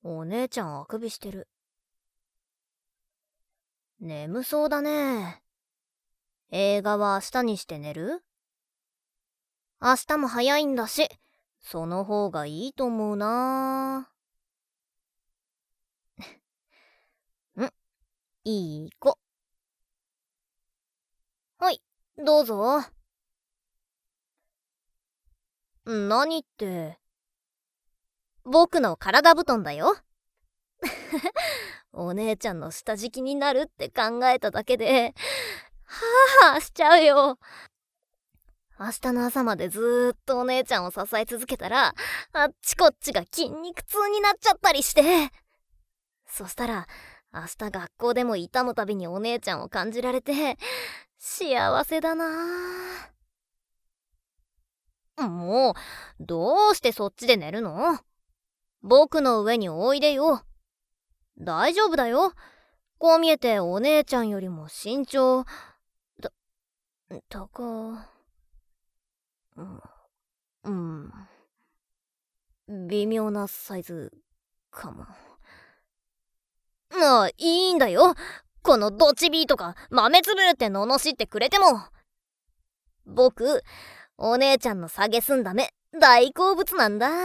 お姉ちゃんあくびしてる。眠そうだね。映画は明日にして寝る？明日も早いんだし、その方がいいと思うな。いい子。はい、どうぞ。何って。僕の体布団だよ。お姉ちゃんの下敷きになるって考えただけで、はぁはぁしちゃうよ。明日の朝までずーっとお姉ちゃんを支え続けたら、あっちこっちが筋肉痛になっちゃったりして。そしたら、明日学校でも痛むたびにお姉ちゃんを感じられて、幸せだなぁ。もう、どうしてそっちで寝るの？僕の上においでよ。大丈夫だよ。こう見えてお姉ちゃんよりも身長、高、うん、微妙なサイズかも。ああ、いいんだよ。このドチビーとか豆粒って罵ってくれても。僕、お姉ちゃんの下げすんだ目、大好物なんだ。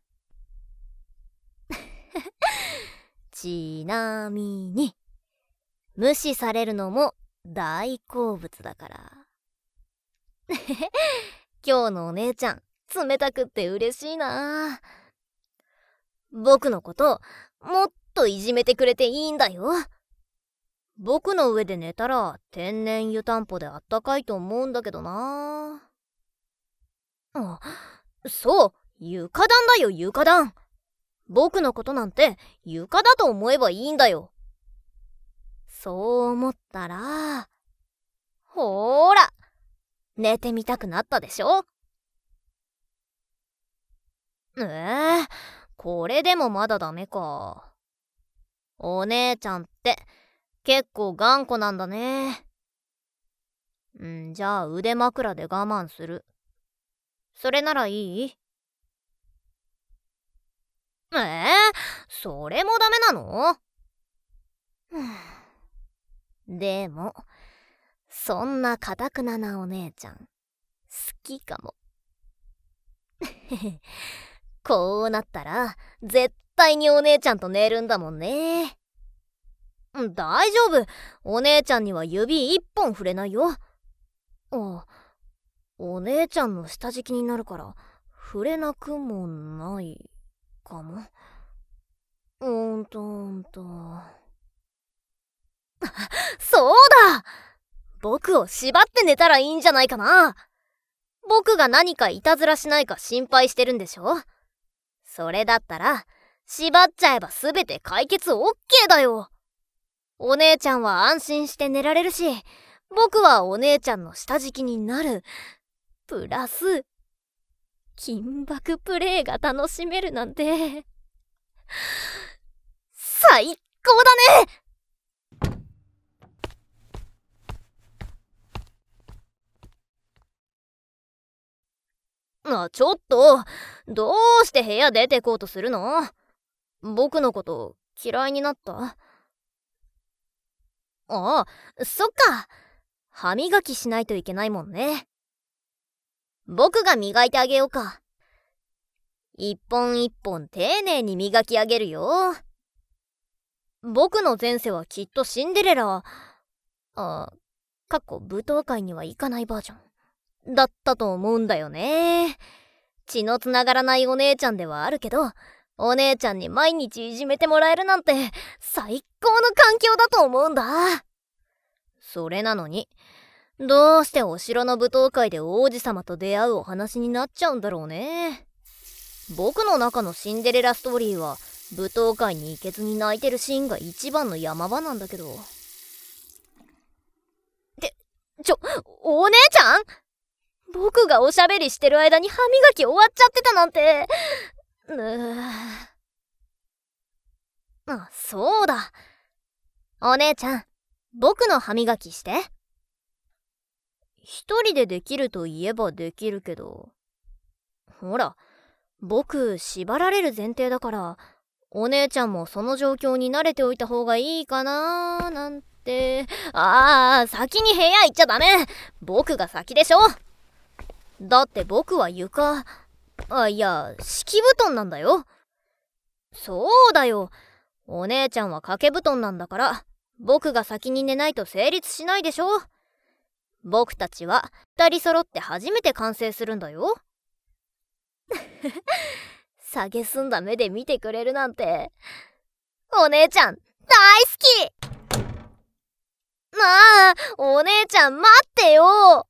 ちなみに、無視されるのも大好物だから。今日のお姉ちゃん、冷たくって嬉しいな。僕のこと、もっといじめてくれていいんだよ。僕の上で寝たら天然湯たんぽであったかいと思うんだけどな。あ、そう、床暖だよ床暖。僕のことなんて床だと思えばいいんだよ。そう思ったら、ほーら、寝てみたくなったでしょ？これでもまだダメか。お姉ちゃんって結構頑固なんだね。じゃあ腕枕で我慢する。それならいい？それもダメなの？でも、そんな堅くななお姉ちゃん、好きかも。こうなったら、絶対にお姉ちゃんと寝るんだもんね。大丈夫。お姉ちゃんには指一本触れないよ。お姉ちゃんの下敷きになるから、触れなくもないかも。そうだ！僕を縛って寝たらいいんじゃないかな。僕が何かいたずらしないか心配してるんでしょ？それだったら、縛っちゃえば全て解決 OK だよ。お姉ちゃんは安心して寝られるし、僕はお姉ちゃんの下敷きになる。プラス、緊縛プレイが楽しめるなんて、最高だね！ちょっと、どうして部屋出てこうとするの？僕のこと嫌いになった？ああ、そっか。歯磨きしないといけないもんね。僕が磨いてあげようか。一本一本丁寧に磨き上げるよ。僕の前世はきっとシンデレラ、舞踏会には行かないバージョンだったと思うんだよね。血のつながらないお姉ちゃんではあるけど、お姉ちゃんに毎日いじめてもらえるなんて最高の環境だと思うんだ。それなのに、どうしてお城の舞踏会で王子様と出会うお話になっちゃうんだろうね。僕の中のシンデレラストーリーは、舞踏会に行けずに泣いてるシーンが一番の山場なんだけど。お姉ちゃん？僕がおしゃべりしてる間に歯磨き終わっちゃってたなんて。そうだ。お姉ちゃん、僕の歯磨きして。一人でできると言えばできるけど。ほら、僕、縛られる前提だから、 お姉ちゃんもその状況に慣れておいた方がいいかななんて。先に部屋行っちゃダメ。僕が先でしょ。だって僕は敷布団なんだよ。そうだよ。お姉ちゃんは掛け布団なんだから、僕が先に寝ないと成立しないでしょ。僕たちは二人揃って初めて完成するんだよ。蔑んだ目で見てくれるなんて。お姉ちゃん大好き。お姉ちゃん待ってよ。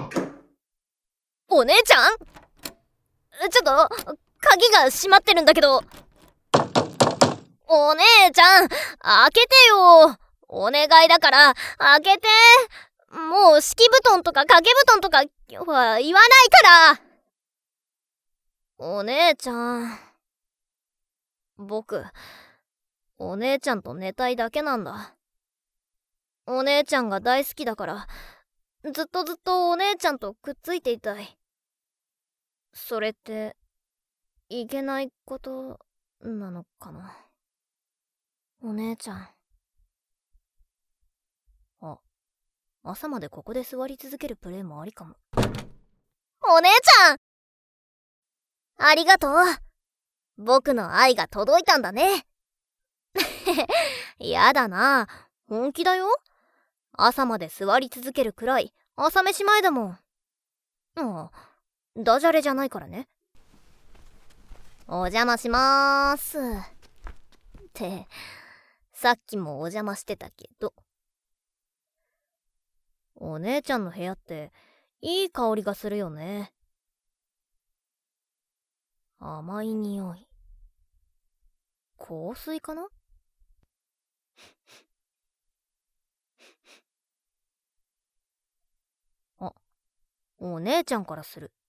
お姉ちゃん、ちょっと鍵が閉まってるんだけど。お姉ちゃん開けてよ。お願いだから開けて。もう敷布団とか掛け布団とかは言わないから。お姉ちゃん、僕お姉ちゃんと寝たいだけなんだ。お姉ちゃんが大好きだから、ずっとお姉ちゃんとくっついていたい。それっていけないことなのかな。お姉ちゃん。朝までここで座り続けるプレイもありかも。お姉ちゃんありがとう。僕の愛が届いたんだね。やだな。本気だよ。朝まで座り続けるくらい朝飯前だもん。ダジャレじゃないからね。お邪魔しまーす。ってさっきもお邪魔してたけど。お姉ちゃんの部屋っていい香りがするよね。甘い匂い。香水かな。お姉ちゃんからする。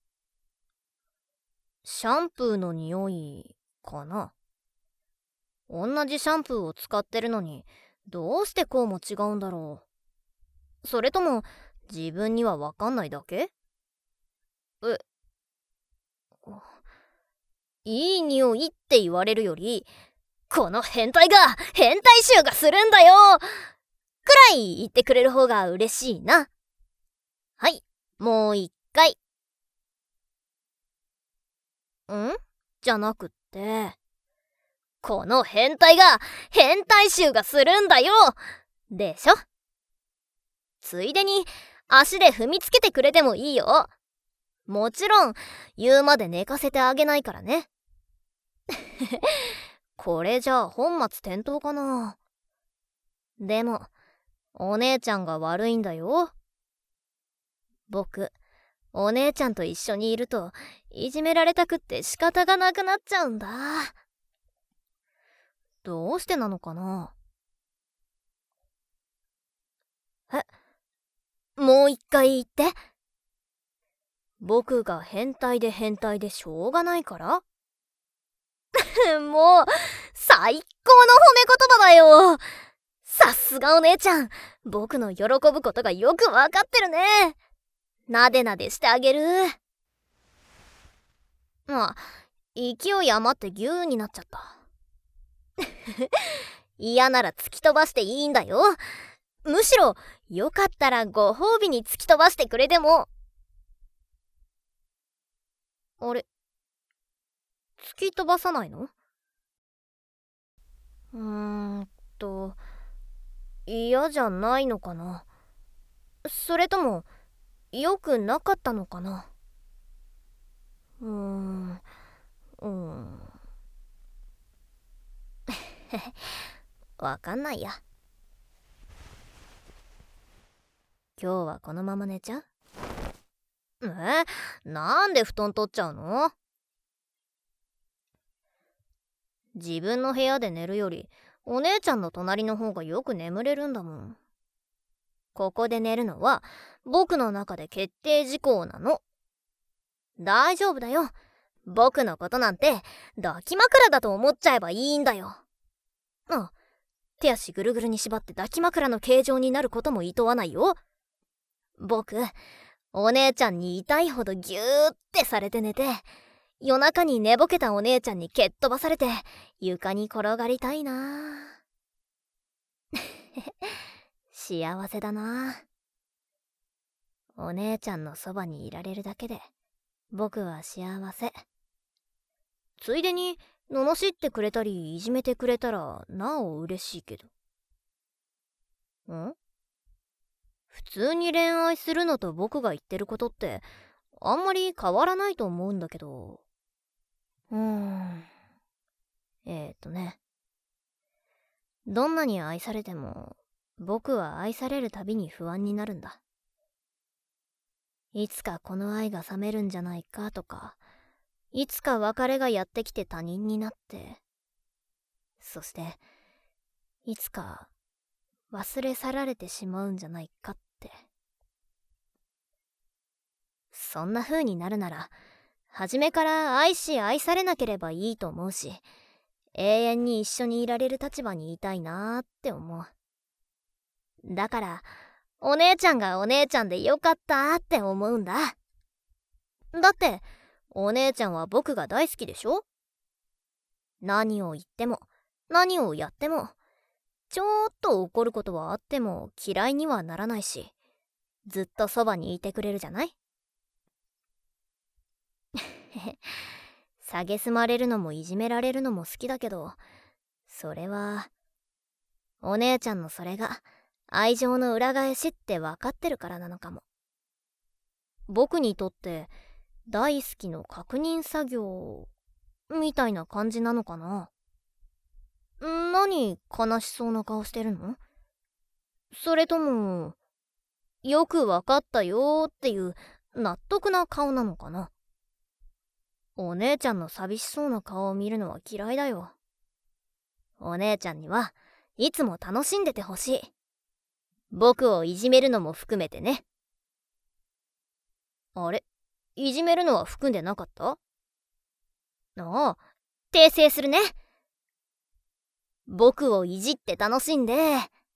シャンプーの匂いかな。同じシャンプーを使ってるのにどうしてこうも違うんだろう。それとも自分にはわかんないだけ？いい匂いって言われるより、この変態臭がするんだよくらい言ってくれる方が嬉しいな。はい、もう一回。じゃなくって、この変態臭がするんだよでしょ。ついでに足で踏みつけてくれてもいいよ。もちろん言うまで寝かせてあげないからね。これじゃあ本末転倒かな。でもお姉ちゃんが悪いんだよ。僕お姉ちゃんと一緒にいるといじめられたくって仕方がなくなっちゃうんだ。どうしてなのかな。もう一回言って。僕が変態でしょうがないからもう最高の褒め言葉だよ。さすがお姉ちゃん、僕の喜ぶことがよくわかってるね。なでなでしてあげる。勢い余ってギューになっちゃった。嫌なら突き飛ばしていいんだよ。むしろよかったらご褒美に突き飛ばしてくれても。あれ、突き飛ばさないの？嫌じゃないのかな。それとも良くなかったのかな。わかんないや。今日はこのまま寝ちゃう？なんで布団取っちゃうの？自分の部屋で寝るよりお姉ちゃんの隣の方がよく眠れるんだもん。ここで寝るのは僕の中で決定事項なの。大丈夫だよ。僕のことなんて抱き枕だと思っちゃえばいいんだよ。手足ぐるぐるに縛って抱き枕の形状になることも厭わないよ。僕お姉ちゃんに痛いほどギューってされて寝て、 夜中に寝ぼけたお姉ちゃんに蹴っ飛ばされて床に転がりたいな。幸せだな。お姉ちゃんのそばにいられるだけで僕は幸せ。ついでに罵ってくれたりいじめてくれたらなお嬉しいけど。普通に恋愛するのと僕が言ってることってあんまり変わらないと思うんだけど。どんなに愛されても僕は愛されるたびに不安になるんだ。いつかこの愛が冷めるんじゃないかとか、いつか別れがやってきて他人になって、そしていつか忘れ去られてしまうんじゃないかって。そんな風になるなら初めから愛し愛されなければいいと思うし、永遠に一緒にいられる立場にいたいなーって思う。だからお姉ちゃんがお姉ちゃんでよかったって思うんだ。だってお姉ちゃんは僕が大好きでしょ。何を言っても何をやってもちょっと怒ることはあっても嫌いにはならないし、ずっとそばにいてくれるじゃない。蔑まれるのもいじめられるのも好きだけど、それはお姉ちゃんのそれが愛情の裏返しって分かってるからなのかも。僕にとって大好きの確認作業みたいな感じなのかな。何悲しそうな顔してるの？それともよく分かったよっていう納得な顔なのかな。お姉ちゃんの寂しそうな顔を見るのは嫌いだよ。お姉ちゃんにはいつも楽しんでてほしい。僕をいじめるのも含めてね。あれ？いじめるのは含んでなかった？ああ、訂正するね。僕をいじって楽しんで。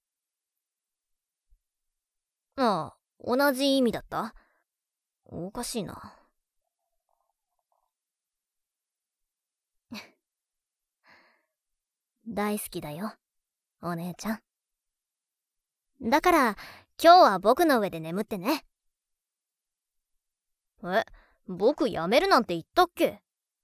ああ、同じ意味だった？おかしいな。大好きだよ、お姉ちゃん。だから今日は僕の上で眠ってね。僕やめるなんて言ったっけ？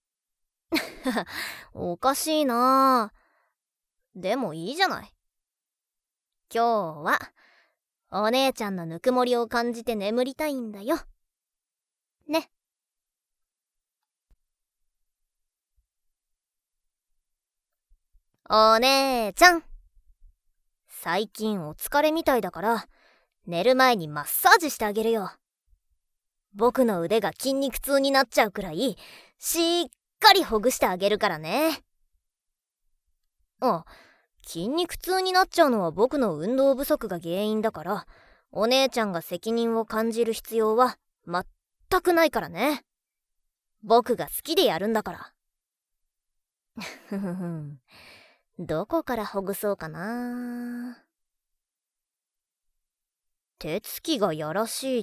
おかしいな。でもいいじゃない。今日はお姉ちゃんのぬくもりを感じて眠りたいんだよ。ね。お姉ちゃん。最近お疲れみたいだから寝る前にマッサージしてあげるよ。僕の腕が筋肉痛になっちゃうくらいしっかりほぐしてあげるからね。筋肉痛になっちゃうのは僕の運動不足が原因だから、お姉ちゃんが責任を感じる必要は全くないからね。僕が好きでやるんだから。ふふふん。どこからほぐそうかな。手つきがやらしいって。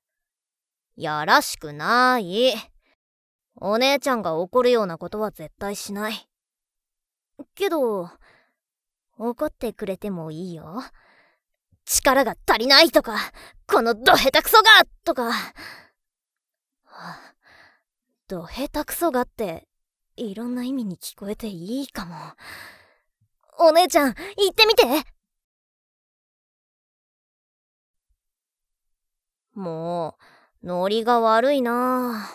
やらしくない。お姉ちゃんが怒るようなことは絶対しない。けど、怒ってくれてもいいよ。力が足りないとか、このド下手くそがとか。ド下手くそがっていろんな意味に聞こえていいかも。お姉ちゃん、言ってみて。もうノリが悪いな。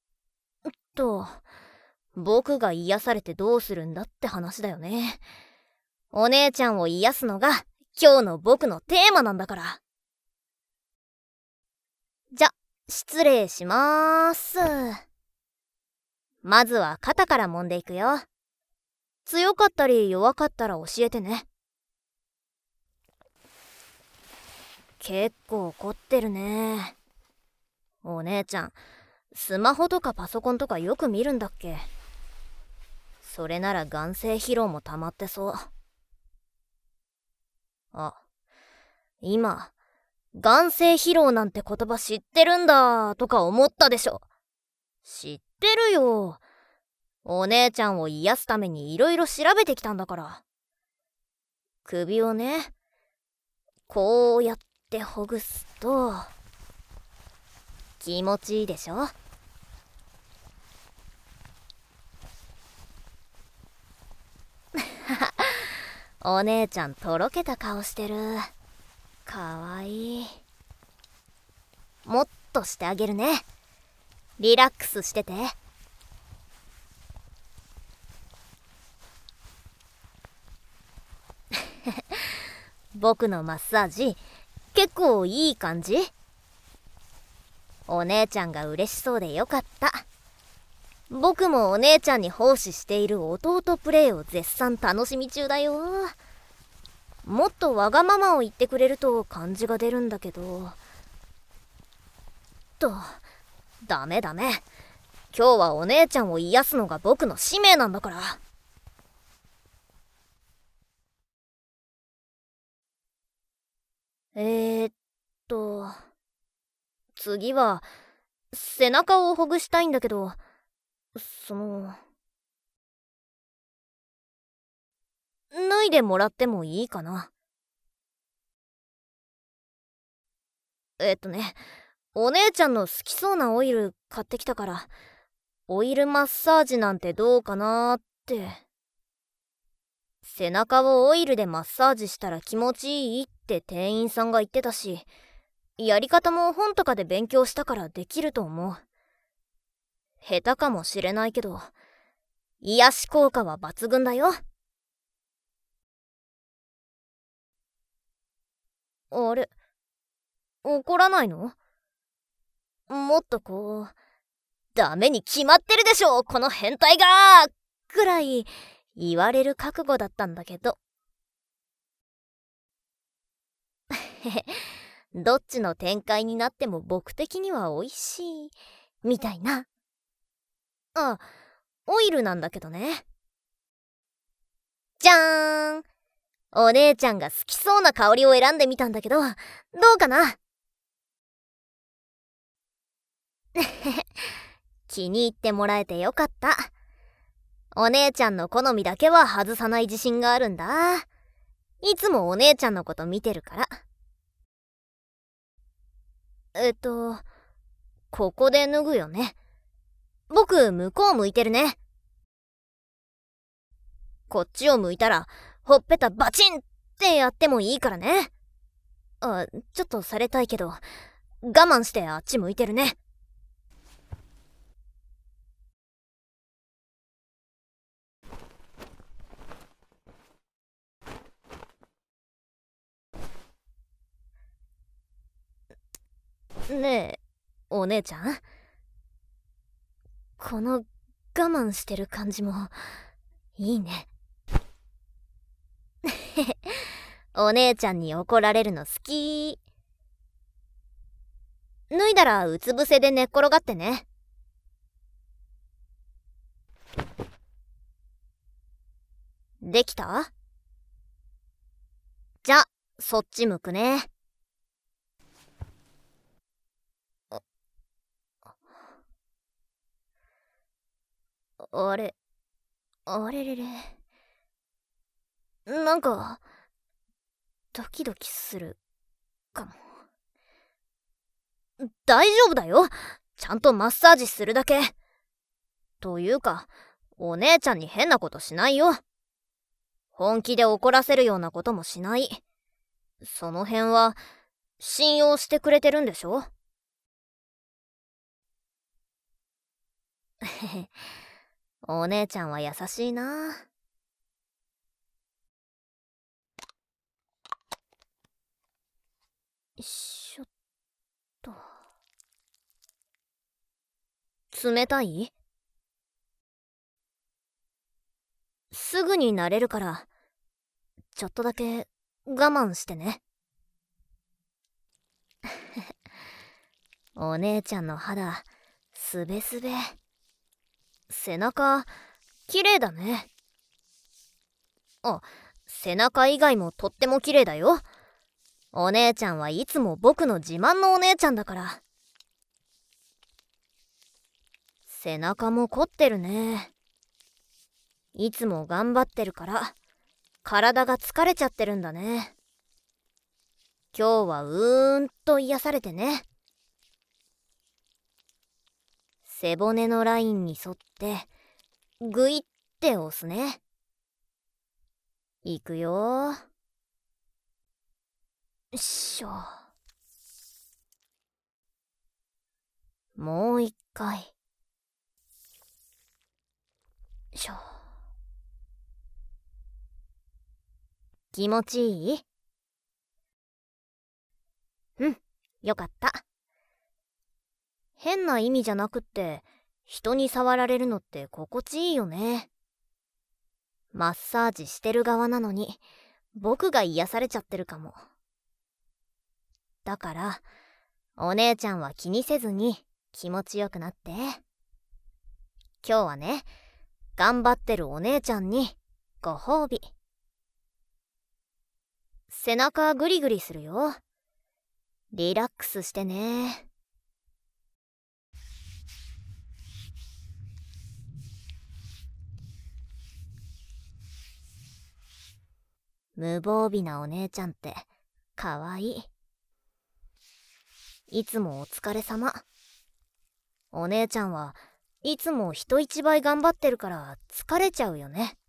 僕が癒されてどうするんだって話だよね。お姉ちゃんを癒すのが今日の僕のテーマなんだから。じゃ、失礼しまーす。まずは肩から揉んでいくよ。強かったり弱かったら教えてね。結構凝ってるね。お姉ちゃん、スマホとかパソコンとかよく見るんだっけ？それなら眼性疲労も溜まってそう。今、眼性疲労なんて言葉知ってるんだとか思ったでしょ。知っってるよ。お姉ちゃんを癒すためにいろいろ調べてきたんだから。首をね、こうやってほぐすと気持ちいいでしょ。お姉ちゃんとろけた顔してる。かわいい。もっとしてあげるね。リラックスしてて。僕のマッサージ結構いい感じ？お姉ちゃんが嬉しそうでよかった。僕もお姉ちゃんに奉仕している弟プレイを絶賛楽しみ中だよ。もっとわがままを言ってくれると感じが出るんだけど。ダメ。今日はお姉ちゃんを癒すのが僕の使命なんだから。次は背中をほぐしたいんだけど、脱いでもらってもいいかな。お姉ちゃんの好きそうなオイル買ってきたから、オイルマッサージなんてどうかなーって。背中をオイルでマッサージしたら気持ちいいって店員さんが言ってたし、やり方も本とかで勉強したからできると思う。下手かもしれないけど、癒し効果は抜群だよ。あれ、怒らないの？もっとダメに決まってるでしょこの変態がくらい言われる覚悟だったんだけど。どっちの展開になっても僕的には美味しいみたいな。あ、オイルなんだけどね。じゃーん。お姉ちゃんが好きそうな香りを選んでみたんだけど、どうかな？気に入ってもらえてよかった。お姉ちゃんの好みだけは外さない自信があるんだ。いつもお姉ちゃんのこと見てるから。ここで脱ぐよね。僕、向こう向いてるね。こっちを向いたら、ほっぺたバチンってやってもいいからね。ちょっとされたいけど、我慢してあっち向いてるね。ねえ、お姉ちゃん？この我慢してる感じもいいね。お姉ちゃんに怒られるの好き。脱いだらうつ伏せで寝っ転がってね。できた？じゃ、そっち向くね。あれれれ。なんか、ドキドキするかも。大丈夫だよ。ちゃんとマッサージするだけ。というか、お姉ちゃんに変なことしないよ。本気で怒らせるようなこともしない。その辺は、信用してくれてるんでしょ？お姉ちゃんは優しいな。しょっと。冷たい？すぐに慣れるから、ちょっとだけ我慢してね。お姉ちゃんの肌、すべすべ。背中、綺麗だね。背中以外もとっても綺麗だよ。お姉ちゃんはいつも僕の自慢のお姉ちゃんだから。 背中も凝ってるね。いつも頑張ってるから体が疲れちゃってるんだね。今日は癒されてね。背骨のラインに沿ってグイって押すね。いくよ。よっしょ。もう一回。よいしょ。気持ちいい？うん、よかった。変な意味じゃなくって、人に触られるのって心地いいよね。マッサージしてる側なのに、僕が癒されちゃってるかも。だから、お姉ちゃんは気にせずに気持ちよくなって。今日はね、頑張ってるお姉ちゃんにご褒美。背中グリグリするよ。リラックスしてね。無防備なお姉ちゃんってかわいい。いつもお疲れ様。お姉ちゃんはいつも人一倍頑張ってるから疲れちゃうよね。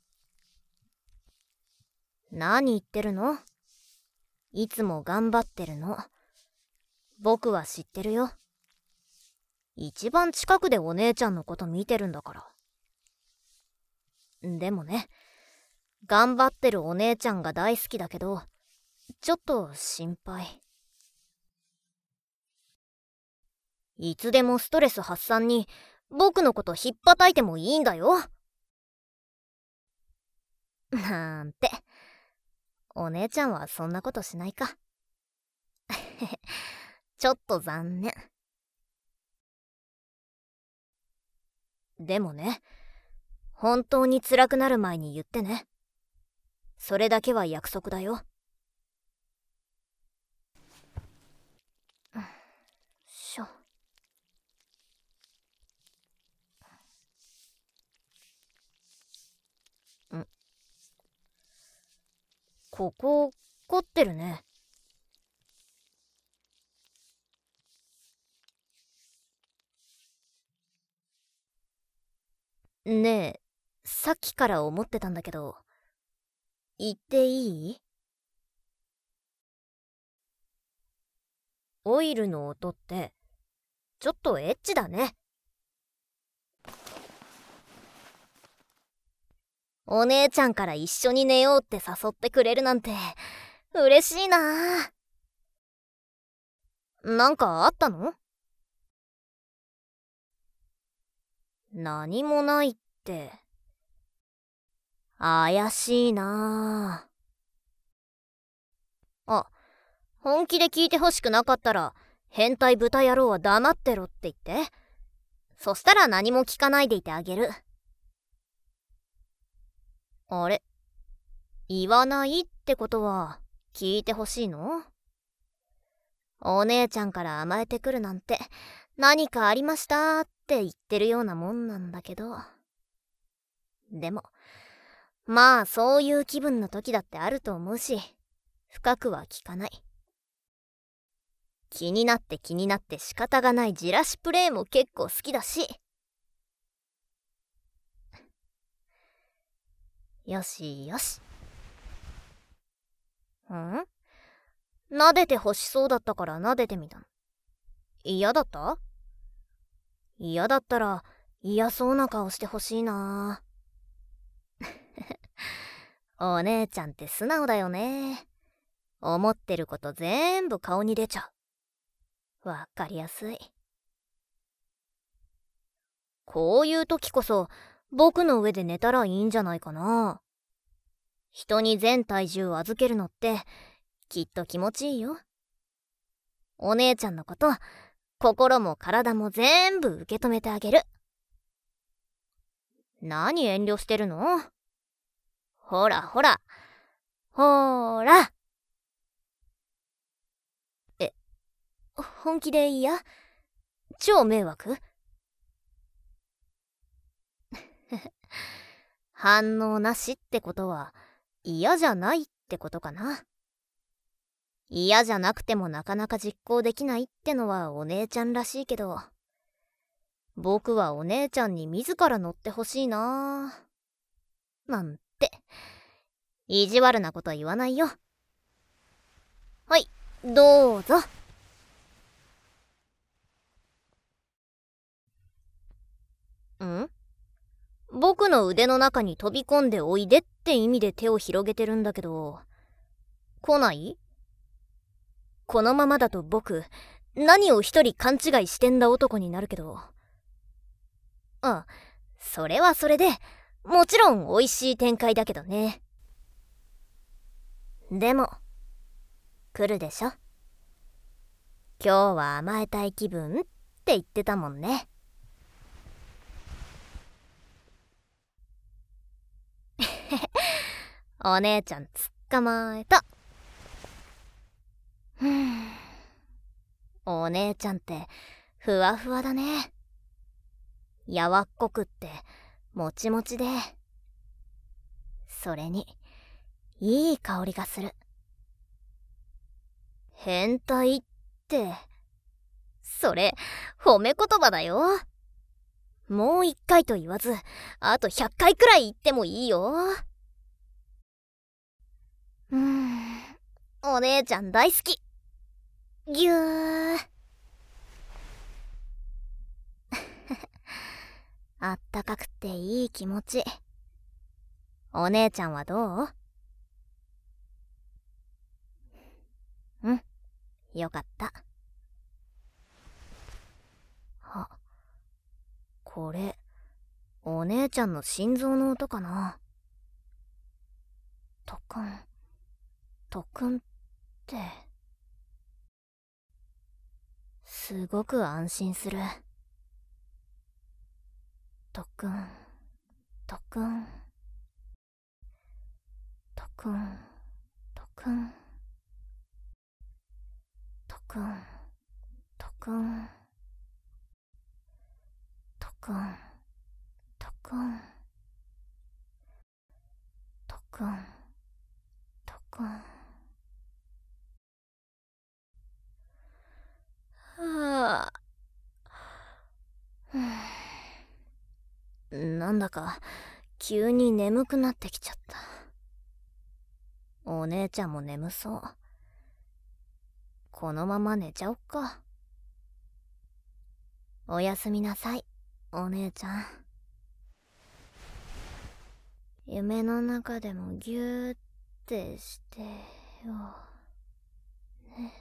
何言ってるの？いつも頑張ってるの。僕は知ってるよ。一番近くでお姉ちゃんのこと見てるんだから。でもね、頑張ってるお姉ちゃんが大好きだけど、ちょっと心配。いつでもストレス発散に僕のことひっぱたいてもいいんだよ。なんて。お姉ちゃんはそんなことしないか。ちょっと残念。でもね、本当に辛くなる前に言ってね。それだけは約束だよ。しょ。ここ凝ってるね。ねえ、さっきから思ってたんだけど、言っていい？オイルの音ってちょっとエッチだね。お姉ちゃんから一緒に寝ようって誘ってくれるなんて嬉しいな。なんかあったの？何もないって。怪しいな。あ、本気で聞いてほしくなかったら変態豚野郎は黙ってろって言って。そしたら何も聞かないでいてあげる。あれ、言わないってことは聞いてほしいの？お姉ちゃんから甘えてくるなんて何かありましたって言ってるようなもんなんだけど。でも、まあそういう気分の時だってあると思うし、深くは聞かない。気になって仕方がないじらしプレイも結構好きだし。よしよし。撫でて欲しそうだったから撫でてみたの。嫌だった？嫌だったら嫌そうな顔してほしいな。お姉ちゃんって素直だよね。思ってること全部顔に出ちゃう。わかりやすい。こういう時こそ僕の上で寝たらいいんじゃないかな。人に全体重預けるのってきっと気持ちいいよ。お姉ちゃんのこと心も体も全部受け止めてあげる。何遠慮してるの？ほらほらほら。本気で嫌？超迷惑？ 反応なしってことは嫌じゃないってことかな。嫌じゃなくてもなかなか実行できないってのはお姉ちゃんらしいけど、僕はお姉ちゃんに自ら乗ってほしいななんて意地悪なこと言わないよ。はい、どうぞ。ん？僕の腕の中に飛び込んでおいでって意味で手を広げてるんだけど、来ない？このままだと僕、何を一人勘違いしてんだ男になるけど。あ、それはそれで、もちろん美味しい展開だけどね。でも、来るでしょ。今日は甘えたい気分って言ってたもんね。お姉ちゃん捕まえた。お姉ちゃんってふわふわだね。やわっこくってもちもちで、それにいい香りがする。変態って、それ褒め言葉だよ。もう一回と言わず、あと100回くらい言ってもいいよ。お姉ちゃん大好き。ぎゅー。あったかくていい気持ち。お姉ちゃんはどう？うん、よかった。あ、これ、お姉ちゃんの心臓の音かな。トクン、トクンって、すごく安心する。トクン、トクン、トクン、トクン、トクン、トクン、トクン、トクン、トクン、トクン。はあ。なんだか急に眠くなってきちゃった。お姉ちゃんも眠そう。このまま寝ちゃおっか。おやすみなさい、お姉ちゃん。夢の中でもギューってしてよね。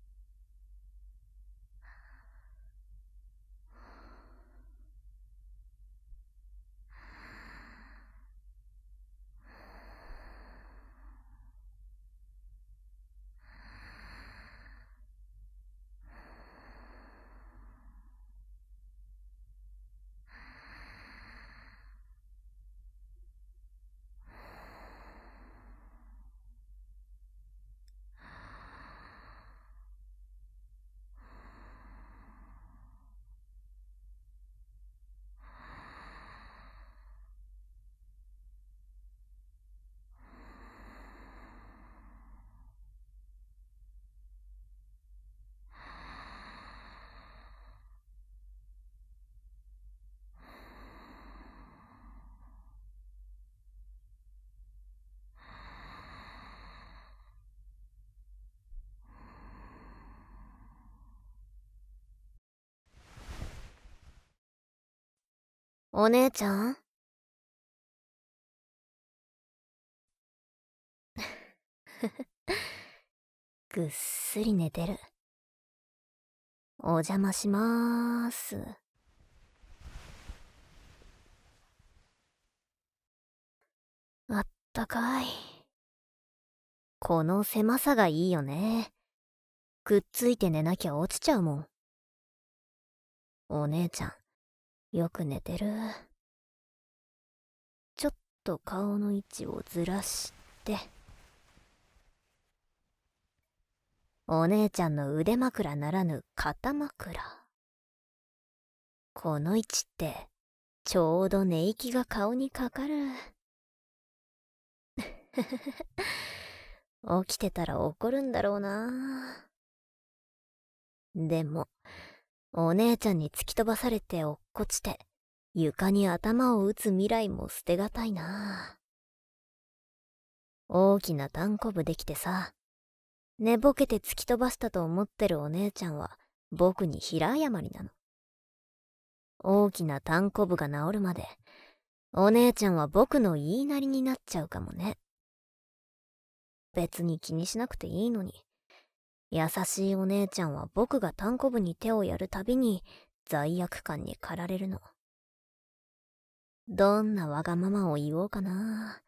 お姉ちゃん。ぐっすり寝てる。お邪魔しまーす。あったかい。この狭さがいいよね。くっついて寝なきゃ落ちちゃうもん。お姉ちゃん、よく寝てる。ちょっと顔の位置をずらして。お姉ちゃんの腕枕ならぬ肩枕。この位置ってちょうど寝息が顔にかかる。起きてたら怒るんだろうな。でも、お姉ちゃんに突き飛ばされて落っこちて、床に頭を打つ未来も捨てがたいな。大きな単行部できてさ、寝ぼけて突き飛ばしたと思ってるお姉ちゃんは僕に平謝りなの。大きな単行部が治るまで、お姉ちゃんは僕の言いなりになっちゃうかもね。別に気にしなくていいのに、優しいお姉ちゃんは僕が単行部に手をやるたびに罪悪感に駆られるの。どんなわがままを言おうかな。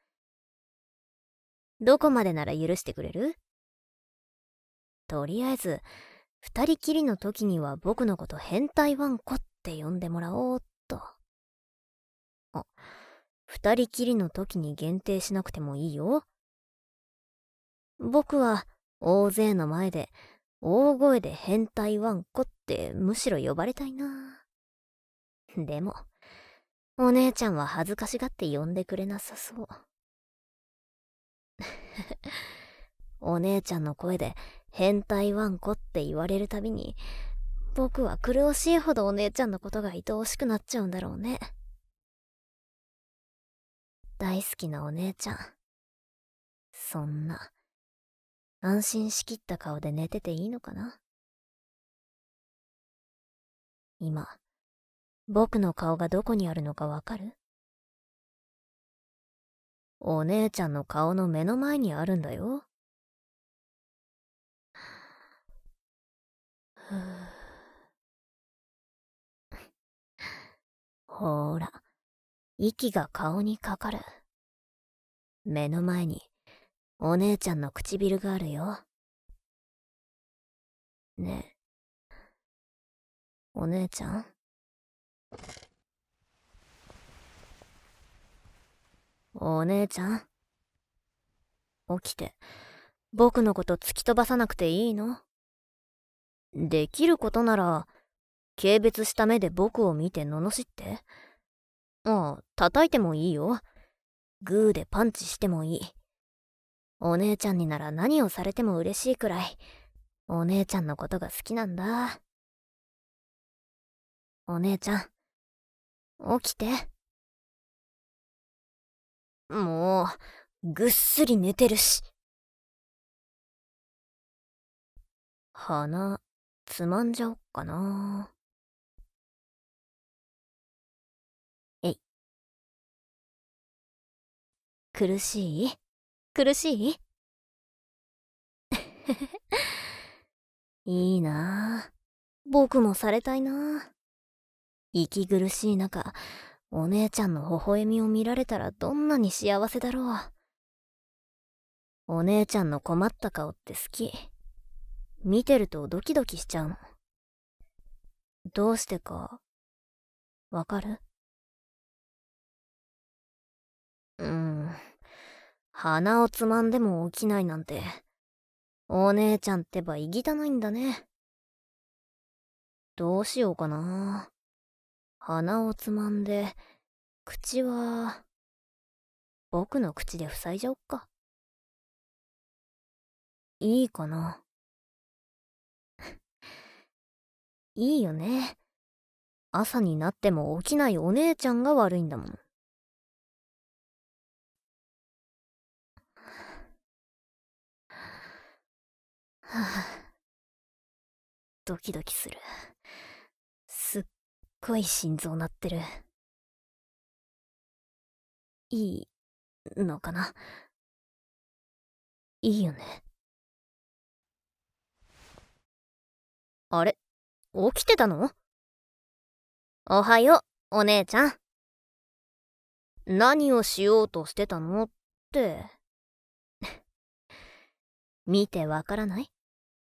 どこまでなら許してくれる？とりあえず、二人きりの時には僕のこと変態ワンコって呼んでもらおうっと。あ、二人きりの時に限定しなくてもいいよ。僕は大勢の前で大声で変態ワンコってむしろ呼ばれたいな。でも、お姉ちゃんは恥ずかしがって呼んでくれなさそう。お姉ちゃんの声で変態ワンコって言われるたびに、僕は苦しいほどお姉ちゃんのことが愛おしくなっちゃうんだろうね。大好きなお姉ちゃん。そんな、安心しきった顔で寝てていいのかな？今、僕の顔がどこにあるのかわかる？お姉ちゃんの顔の目の前にあるんだよ。ほーら、息が顔にかかる。目の前にお姉ちゃんの唇があるよ。ねえ、お姉ちゃん？お姉ちゃん？起きて、僕のこと突き飛ばさなくていいの？できることなら、軽蔑した目で僕を見て罵って。ああ、叩いてもいいよ。グーでパンチしてもいい。お姉ちゃんになら何をされても嬉しいくらい、お姉ちゃんのことが好きなんだ。お姉ちゃん、起きて。もう、ぐっすり寝てるし。鼻、つまんじゃおっかな。えい。苦しい？苦しい？いいなぁ。僕もされたいなぁ。息苦しい中、お姉ちゃんの微笑みを見られたらどんなに幸せだろう。お姉ちゃんの困った顔って好き。見てるとドキドキしちゃうの。どうしてか、わかる？鼻をつまんでも起きないなんて、お姉ちゃんってばいぎたないんだね。どうしようかな。鼻をつまんで、口は、僕の口で塞いじゃおっか。いいかな。いいよね。朝になっても起きないお姉ちゃんが悪いんだもん。はぁ、ドキドキする。すっごい心臓鳴ってる。いいのかな？いいよね。あれ？起きてたの？おはよう、お姉ちゃん。何をしようとしてたのって。見てわからない？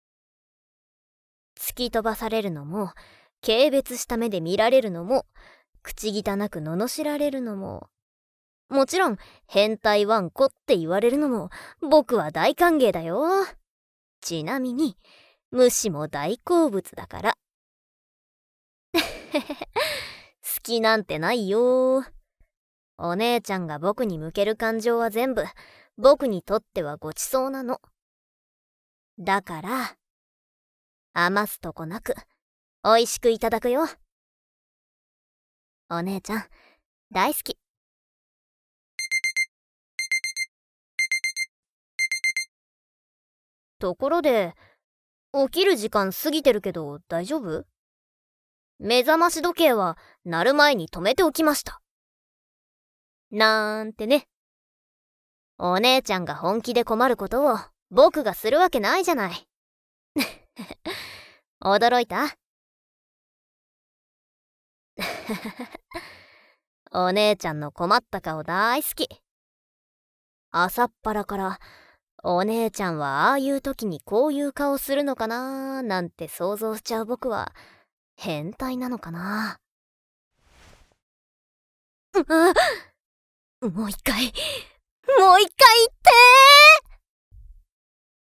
突き飛ばされるのも、軽蔑した目で見られるのも、口汚く罵られるのも、もちろん変態ワンコって言われるのも僕は大歓迎だよ。ちなみに虫も大好物だから。好気なんてないよ。お姉ちゃんが僕に向ける感情は全部、僕にとってはごちそうなの。だから、余すとこなく、美味しくいただくよ。お姉ちゃん、大好き。ところで、起きる時間過ぎてるけど大丈夫？目覚まし時計は鳴る前に止めておきました。なんてね。お姉ちゃんが本気で困ることを僕がするわけないじゃない。驚いた？お姉ちゃんの困った顔大好き。朝っぱらからお姉ちゃんはああいう時にこういう顔するのかなーなんて想像しちゃう僕は変態なのかな。もう一回言ってー。